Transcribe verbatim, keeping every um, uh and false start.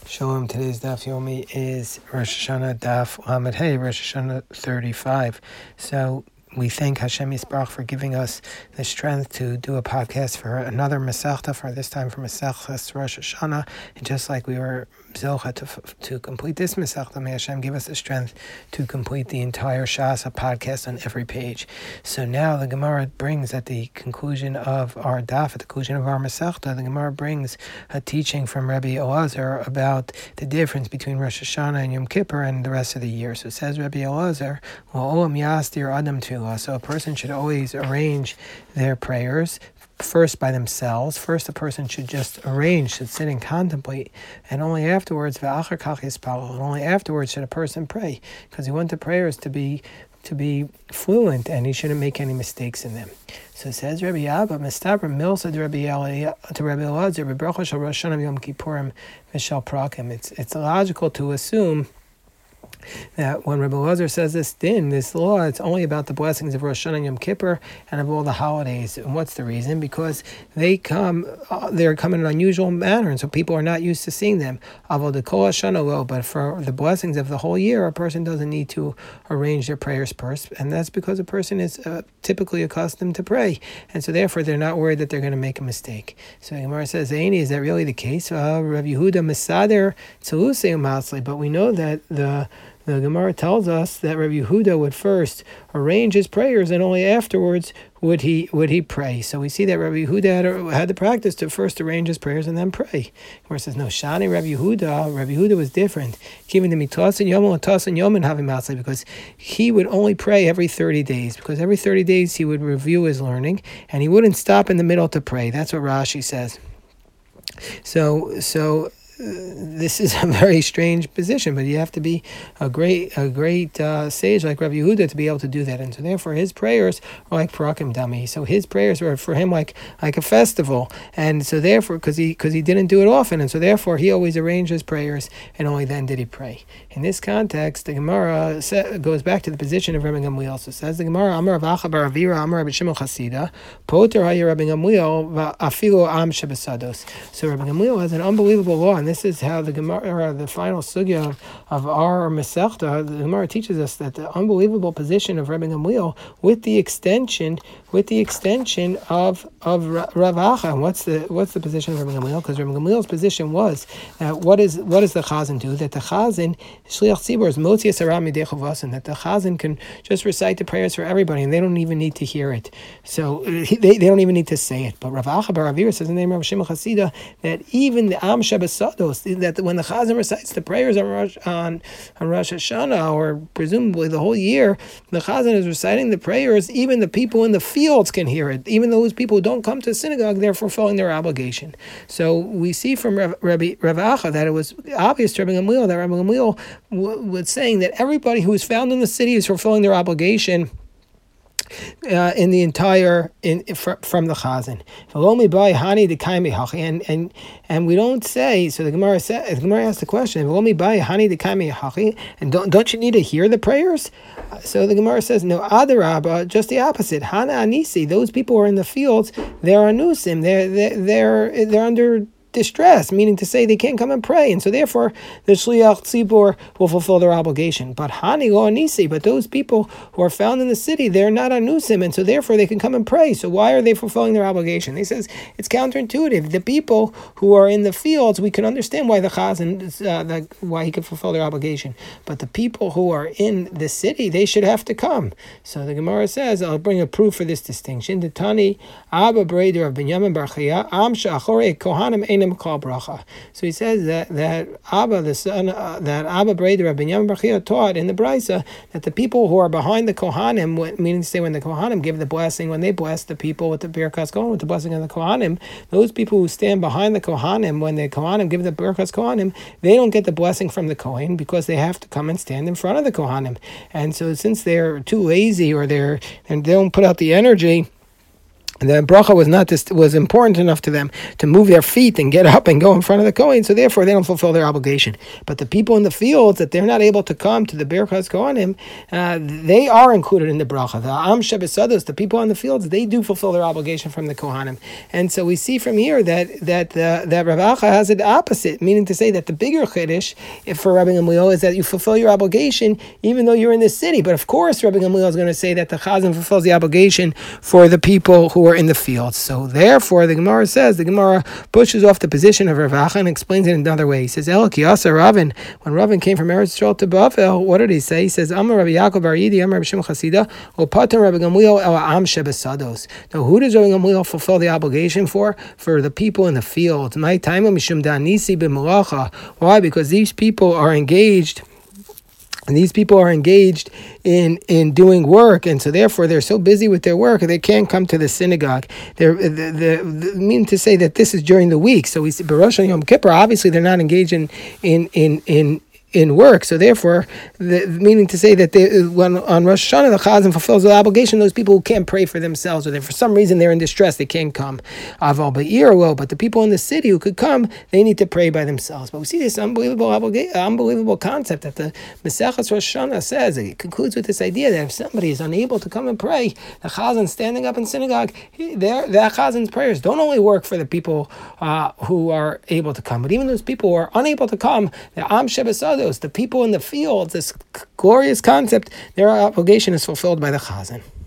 Shalom. Today's Daf Yomi is Rosh Hashanah Daf Lamed Hey, Rosh Hashanah thirty-five. So we thank Hashem Yisbarach for giving us the strength to do a podcast for another Masechta, for this time for Masechtas Rosh Hashanah. And just like we were Zocha to, to complete this Masechta, may Hashem give us the strength to complete the entire Shasa podcast on every page. So now the Gemara brings at the conclusion of our Daf, at the conclusion of our Masechta, the Gemara brings a teaching from Rabbi Elazar about the difference between Rosh Hashanah and Yom Kippur and the rest of the year. So it says Rabbi Elazar, Olam Yastir Adam Tefillah. So a person should always arrange their prayers first by themselves. First, a person should just arrange, should sit and contemplate, and only afterwards, ve'achar kach yispalel, and only afterwards should a person pray, because he wants the prayers to be to be fluent, and he shouldn't make any mistakes in them. So it says Rabbi Abba, Mestabra Milsa to Rabbi to Rabbi Elazar, B'bracha shel Rosh Hashanah Yom Kippurim v'shel Prakim. It's it's logical to assume that when Rabbi Elazar says this din, this law, it's only about the blessings of Rosh Hashanah and Yom Kippur and of all the holidays. And what's the reason? Because they come, uh, they're coming in an unusual manner, and so people are not used to seeing them. But for the blessings of the whole year, a person doesn't need to arrange their prayers first, and that's because a person is uh, typically accustomed to pray, and so therefore they're not worried that they're going to make a mistake. So the Gemara says, Aini, is that really the case? Uh, Rav Yehuda Mesader Tzelusei Umasli, but we know that the The Gemara tells us that Rabbi Yehuda would first arrange his prayers, and only afterwards would he would he pray. So we see that Rabbi Yehuda had, had the practice to first arrange his prayers and then pray. Gemara says, no, Shani Rabbi Yehuda, Rabbi Yehuda was different. Given to me Tasan Yom and Tasan Yom and Havim Matzli, because he would only pray every thirty days, because every thirty days he would review his learning, and he wouldn't stop in the middle to pray. That's what Rashi says. So, so. Uh, this is a very strange position, but you have to be a great a great uh, sage like Rabbi Yehuda to be able to do that. And so therefore his prayers are like Parakim Dami. So his prayers were for him like like a festival. And so therefore, because he because he didn't do it often, and so therefore he always arranged his prayers, and only then did he pray. In this context, the Gemara goes back to the position of Rabbi Gamliel. So says the Gemara, Amar Rav Acha bar Avira, Amar Rabbi Shimon Chasida, Poter Haya Rabbi Gamliel, Afilu Am Shebesados. So Rabbi Gamliel has an unbelievable law, and this is how the Gemara, the final sugya of, of our Masechta, the Gemara teaches us that the unbelievable position of Rabbi Gamliel with the extension, with the extension of of Rav Acha. And what's the what's the position of Rabbi Gamliel? Because Rabbi Gamliel's position was that what is what does the Chazan do? That the Chazan Shliach Tzibur is Motzi Asara Midei Chovasan, that the Chazan can just recite the prayers for everybody, and they don't even need to hear it. So they, they don't even need to say it. But Rav Acha bar Avira says in the name of Shimon Chasida that even the Am Shebesados, that when the Chazan recites the prayers on Rosh, on, on Rosh Hashanah, or presumably the whole year, the Chazan is reciting the prayers, even the people in the fields can hear it. Even those people who don't come to synagogue, they're fulfilling their obligation. So we see from Rav, Rabbi, Rav Acha that it was obvious to Rabbi Gamliel that Rabbi Gamliel w- was saying that everybody who is found in the city is fulfilling their obligation Uh, in the entire in fr- from the Chazan, and and and we don't say. So the Gemara says, the Gemara asks the question, and don't don't you need to hear the prayers? So the Gemara says, no, Adarabba, just the opposite. Hana Anisi, those people who are in the fields, they're anusim, they're they're they're, they're under distress, meaning to say they can't come and pray, and so therefore the Shliach Tzibur will fulfill their obligation. But Hani lo Anisi, but those people who are found in the city, they're not anusim, and so therefore they can come and pray. So why are they fulfilling their obligation? He says it's counterintuitive. The people who are in the fields, we can understand why the Chazan, uh, the, why he can fulfill their obligation. But the people who are in the city, they should have to come. So the Gemara says, I'll bring a proof for this distinction. The Tani Abba Breder of Binyamin Bar Chaya Am Shachore Kohanim Einem Kal Bracha. So he says that that Abba, the son, uh, that Abba Breder of Binyamin Bar Chaya taught in the Brisa that the people who are behind the Kohanim, meaning to say when the Kohanim give the blessing, when they bless the people with the Birkas Kohanim, with the blessing of the Kohanim, those people who stand behind the Kohanim, when the Kohanim give the Birkas Kohanim, they don't get the blessing from the Kohen because they have to come and stand in front of the Kohanim. And so since they're too lazy, or they're and they don't put out the energy the bracha was not this, was important enough to them to move their feet and get up and go in front of the Kohen, so therefore they don't fulfill their obligation. But the people in the fields that they're not able to come to the Birchas Kohanim, uh, they are included in the bracha. The Am Shebesados, the people in the fields, they do fulfill their obligation from the Kohanim. And so we see from here that that uh, that Rav Acha has the opposite, meaning to say that the bigger chiddush if for Rabbi Gamliel is that you fulfill your obligation even though you're in the city. But of course, Rabbi Gamliel is going to say that the Chazan fulfills the obligation for the people who are in the fields. So therefore, the Gemara says, the Gemara pushes off the position of Rav Acha and explains it in another way. He says, El Kiyasa Ravin, when Ravin came from Eretz Yisrael to Bavel, what did he say? He says, Amar Rabbi Yaakov Bar Yidi, Amar Rabbi Shimon Chasida, Opatam Rabbi Gamliel El Am Shebesados. Now, who does Rabbi Gamliel fulfill the obligation for? For the people in the fields. My time Mishum Danisi b'melacha. Why? Because these people are engaged. And these people are engaged in, in doing work, and so therefore they're so busy with their work they can't come to the synagogue. They're the, the, the mean to say that this is during the week. So we see B'Rosh Yom Kippur. Obviously, they're not engaged in in in in. in work, so therefore, the, meaning to say that they, when on Rosh Hashanah the Chazan fulfills the obligation, those people who can't pray for themselves, or they, for some reason they're in distress, they can't come. Aval Ba'ir will, but the people in the city who could come, they need to pray by themselves. But we see this unbelievable obliga- unbelievable concept that the Maseches Rosh Hashanah says. It concludes with this idea that if somebody is unable to come and pray, the Chazan standing up in synagogue, he, that Chazan's prayers don't only work for the people uh, who are able to come, but even those people who are unable to come, the Am Shebesad, the people in the fields, this glorious concept, their obligation is fulfilled by the Chazan.